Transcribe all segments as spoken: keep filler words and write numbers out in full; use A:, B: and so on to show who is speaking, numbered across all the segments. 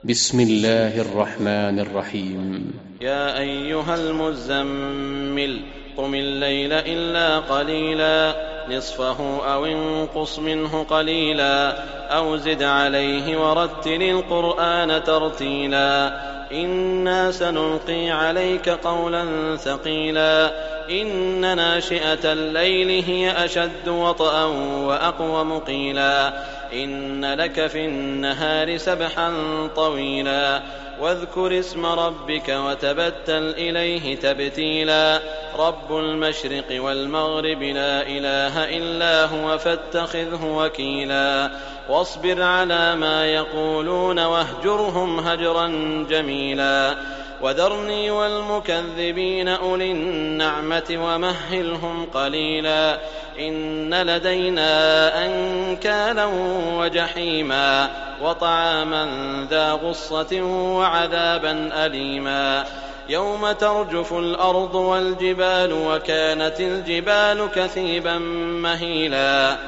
A: بسم الله الرحمن الرحيم.
B: يا أيها المزمل قم الليل إلا قليلا نصفه أو انقص منه قليلا أو زد عليه ورتل القرآن ترتيلا إنا سنلقي عليك قولا ثقيلا إن ناشئة الليل هي أشد وطئا وأقوم قيلا إن لك في النهار سبحا طويلا واذكر اسم ربك وتبتل إليه تبتيلا رب المشرق والمغرب لا إله إلا هو فاتخذه وكيلا واصبر على ما يقولون واهجرهم هجرا جميلا وذرني والمكذبين أولي النعمة ومهلهم قليلا إن لدينا أنكالا وجحيما وطعاما ذا غصة وعذابا أليما يوم ترجف الأرض والجبال وكانت الجبال كثيبا مهيلا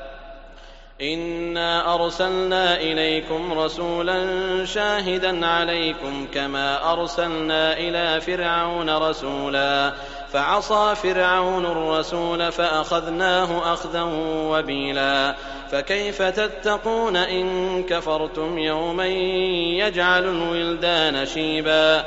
B: إنا أرسلنا إليكم رسولا شاهدا عليكم كما أرسلنا إلى فرعون رسولا فعصى فرعون الرسول فأخذناه أخذا وبيلا فكيف تتقون إن كفرتم يوما يجعل الولدان شيبا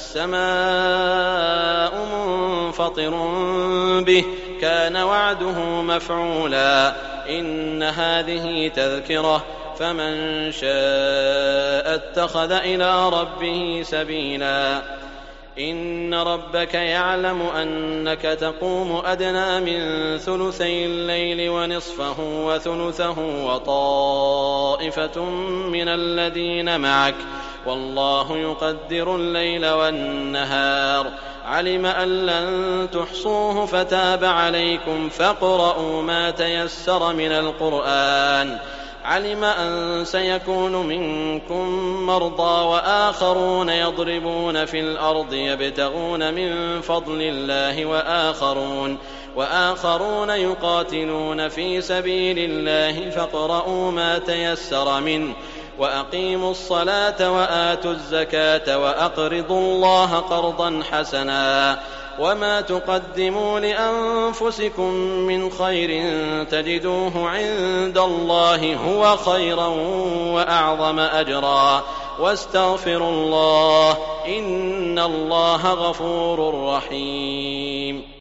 B: السماء منفطر به كان وعده مفعولا إن هذه تذكرة فمن شاء اتخذ إلى ربه سبيلا إن ربك يعلم أنك تقوم أدنى من ثلثي الليل ونصفه وثلثه وطائفة من الذين معك والله يقدر الليل والنهار علم أن لن تحصوه فتاب عليكم فاقرؤوا ما تيسر من القرآن علم أن سيكون منكم مرضى وآخرون يضربون في الأرض يبتغون من فضل الله وآخرون, وآخرون يقاتلون في سبيل الله فاقرؤوا ما تيسر منه وأقيموا الصلاة وآتوا الزكاة وأقرضوا الله قرضا حسنا وما تقدموا لأنفسكم من خير تجدوه عند الله هو خيرا وأعظم أجرا واستغفروا الله إن الله غفور رحيم.